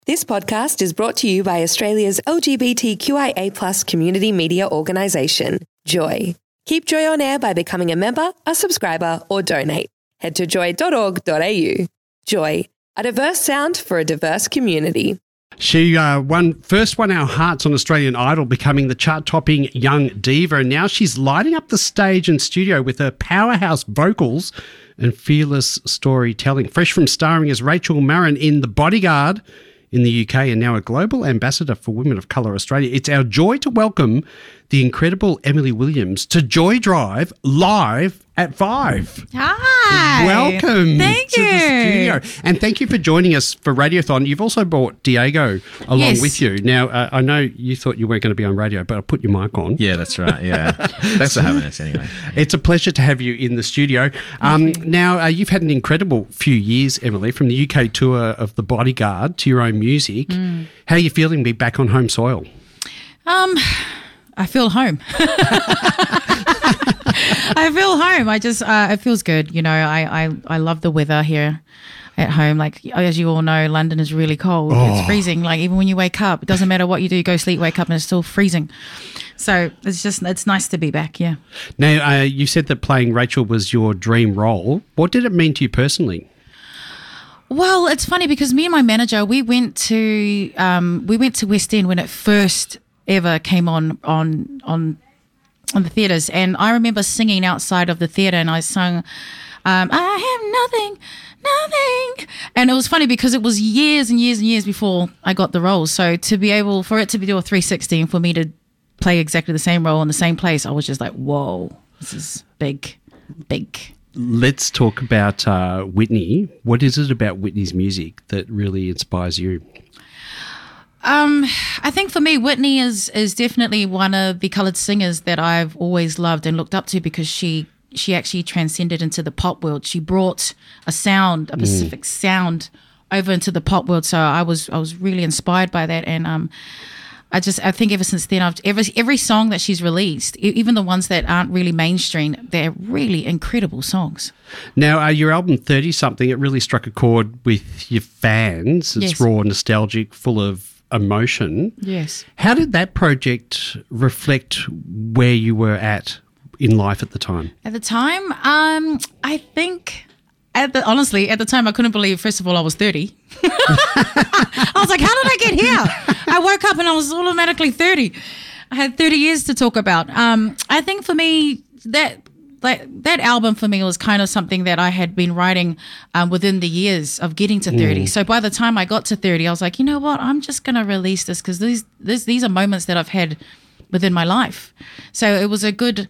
This podcast is brought to you by Australia's LGBTQIA+ community media organisation, Joy. Keep Joy on air by becoming a member, a subscriber, or donate. Head to joy.org.au. Joy, a diverse sound for a diverse community. She first won our hearts on Australian Idol, becoming the chart-topping young diva, and now she's lighting up the stage and studio with her powerhouse vocals and fearless storytelling. Fresh from starring as Rachel Marron in The Bodyguard in the UK and now a global ambassador for Women of Colour Australia, it's our joy to welcome the incredible Emily Williams to Joy Drive live at 5. Hi. Welcome Thank to you. the studio. And thank you for joining us for Radiothon. You've also brought Diego along with you. Now, I know you thought you weren't going to be on radio, but I'll put your mic on. Yeah, that's right. Yeah. Thanks for having us anyway. It's a pleasure to have you in the studio. Now, you've had an incredible few years, Emily, from the UK tour of The Bodyguard to your own music. How are you feeling to be back on home soil? I feel home. I feel home. It feels good. You know, I love the weather here at home. Like, as you all know, London is really cold. It's freezing. Like, even when you wake up, it doesn't matter what you do, go sleep, wake up, and it's still freezing. So it's nice to be back. Yeah. Now, you said that playing Rachel was your dream role. What did it mean to you personally? Well, it's funny because me and my manager, we went to West End when it first ever came on the theatres, and I remember singing outside of the theatre, and I sung I have nothing, and it was funny because it was years and years and years before I got the role. So for it to do a 360 and for me to play exactly the same role in the same place, I was just like, whoa, this is big. Let's talk about Whitney. What is it about Whitney's music that really inspires you? I think for me, Whitney is definitely one of the coloured singers that I've always loved and looked up to because she actually transcended into the pop world. She brought a Pacific sound over into the pop world. So I was really inspired by that, and I think ever since then, every song that she's released, even the ones that aren't really mainstream, they're really incredible songs. Now, your album 30-something, it really struck a chord with your fans. It's raw, nostalgic, full of emotion. Yes. How did that project reflect where you were at in life at the time? At the time, I think... At the time, I couldn't believe, first of all, I was 30. I was like, how did I get here? I woke up and I was automatically 30. I had 30 years to talk about. I think for me, that album for me was kind of something that I had been writing within the years of getting to 30. So by the time I got to 30, I was like, you know what? I'm just going to release this because these are moments that I've had within my life. So it was a good,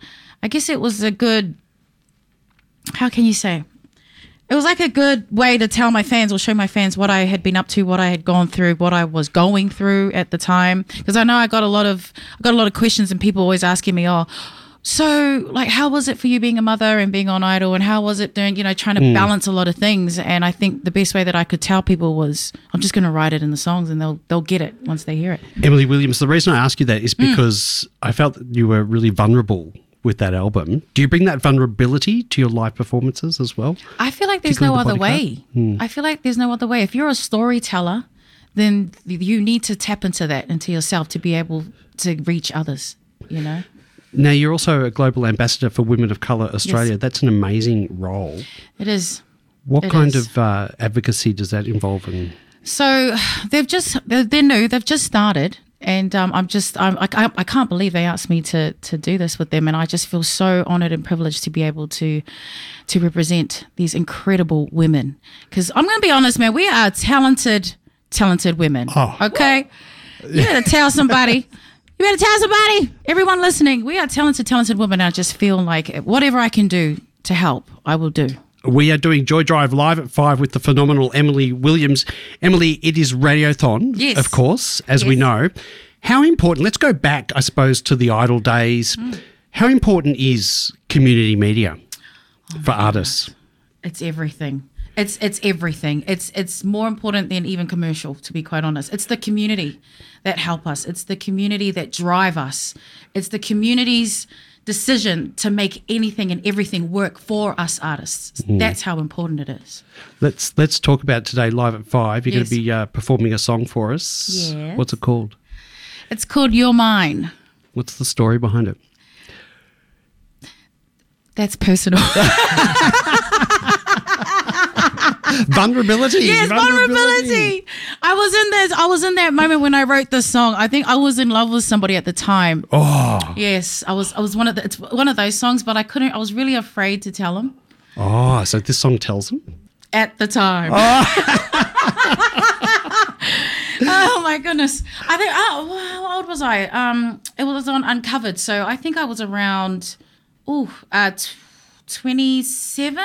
how can you say? It was like a good way to tell my fans or show my fans what I had been up to, what I had gone through, what I was going through at the time. Because I know I got a lot of questions and people always asking me, so like, how was it for you being a mother and being on Idol, and how was it doing, trying to balance a lot of things? And I think the best way that I could tell people was I'm just going to write it in the songs and they'll get it once they hear it. Emily Williams, the reason I ask you that is because I felt that you were really vulnerable with that album. Do you bring that vulnerability to your live performances as well? I feel like there's no other way. I feel like there's no other way. If you're a storyteller, then you need to tap into that, into yourself, to be able to reach others, Now, you're also a global ambassador for Women of Colour Australia. Yes. That's an amazing role. It is. What kind of advocacy does that involve? So they're new. They've just started. And I can't believe they asked me to do this with them, and I just feel so honoured and privileged to be able to represent these incredible women. Because I'm going to be honest, man, we are talented women. Okay, you better tell somebody. Everyone listening, we are talented women. I just feel like whatever I can do to help, I will do. We are doing Joy Drive live at 5 with the phenomenal Emily Williams. Emily, it is Radiothon, of course, as we know. How important, let's go back, I suppose, to the Idol days. How important is community media for artists? It's everything. It's everything. It's more important than even commercial, to be quite honest. It's the community that help us. It's the community that drive us. It's the communities decision to make anything and everything work for us artists. That's how important it is. Let's talk about today live at 5. You're Yes. going to be performing a song for us. Yes. What's it called? It's called You're Mine. What's the story behind it? That's personal. Vulnerability. Yes, vulnerability. I was in that moment when I wrote this song. I think I was in love with somebody at the time. Oh. Yes, I was it's one of those songs, but I was really afraid to tell him Oh, so this song tells them? at the time. Oh my goodness. I think how old was I? It was on Uncovered, so I think I was around 27,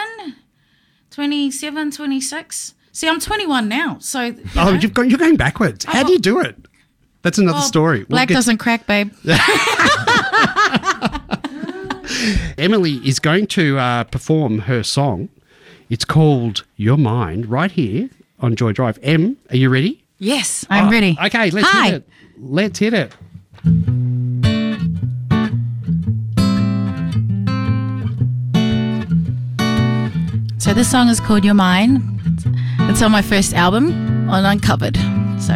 26. See, I'm 21 now, so You're going backwards. How do you do it? That's another story. Black doesn't crack, babe. Emily is going to perform her song. It's called Your Mind right here on Joy Drive. Em, are you ready? Yes, I'm ready. Okay, let's Hi. hit it. Let's hit it. So this song is called You're Mine. It's on my first album on Uncovered. So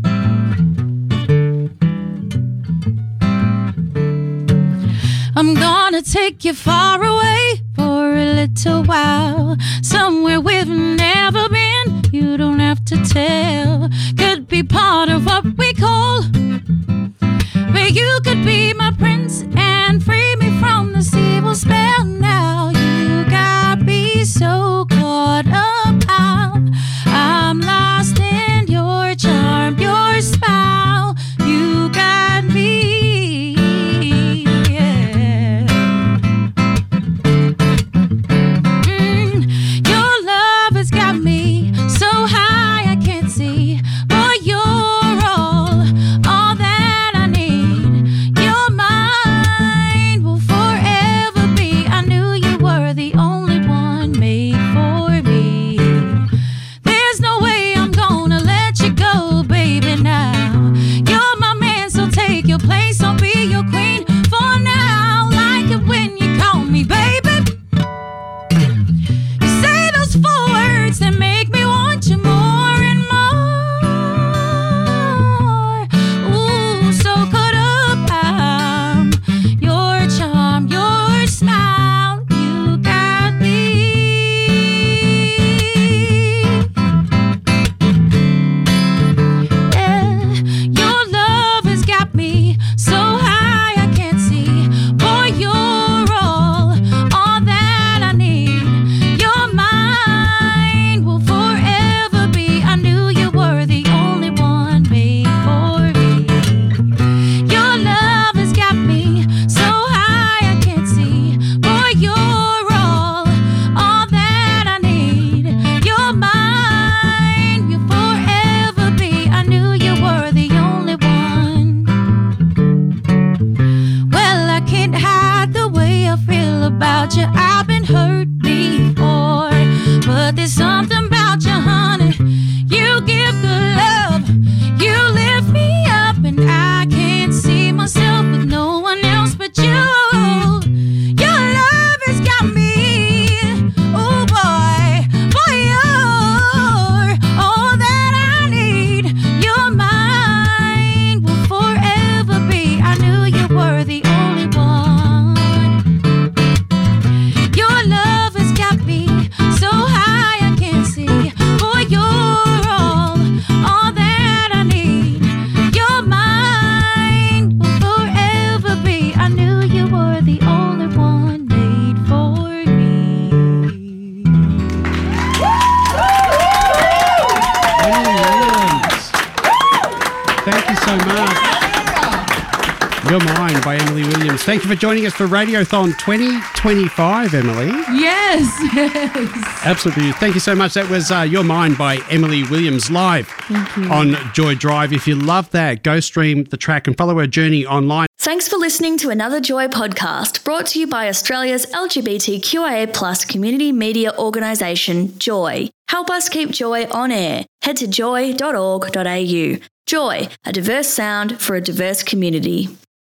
I'm gonna take you far away for a little while, somewhere we've never been. You don't have to tell. Could be part of what we call, where you could be my prince and free me from this evil spell. Now you got me so caught up. I'm lost in your charm, your smile. You got me. Yeah. Your love has got me so high I can't see. Boy, you're all that I need. You're mine, will forever be. I knew you were the only one made for me. There's no way I'm gonna let you go, baby, now. You're my man, so take your place. I'll be your queen for now. Like it when you call me, baby. You say those 4 words that make me want you more and more. Ooh, so caught up. Your charm, your smile, you got me. Yeah, your love has got me so high I can't see. Boy, you're all that I need. You're mine, will forever be. I knew you were the only one made for me. Your love has got me so high I can't see. Boy, you're all that I need. You're mine, you'll forever be. I knew you were the only one. Well, I can't hide the way I feel about you. I've been hurt before, but there's something about you, honey. You give good love, you lift me up, and I can't see myself with no one else but you. Your love has got me, oh boy, you're all that I need. You're mine, will forever be. I knew you were the only one. Your love has got me so high I can't see. Boy, you're all that I need. You're mine, will forever be. I knew you were the only one made for me. Emily Williams. Thank you so much. You're Mine by Emily Williams. Thank you for joining us for Radiothon 2025, Emily. Yes. Absolutely. Thank you so much. That was You're Mine by Emily Williams live on Joy Drive. If you love that, go stream the track and follow her journey online. Thanks for listening to another Joy podcast brought to you by Australia's LGBTQIA+ community media organisation, Joy. Help us keep Joy on air. Head to joy.org.au. Joy, a diverse sound for a diverse community.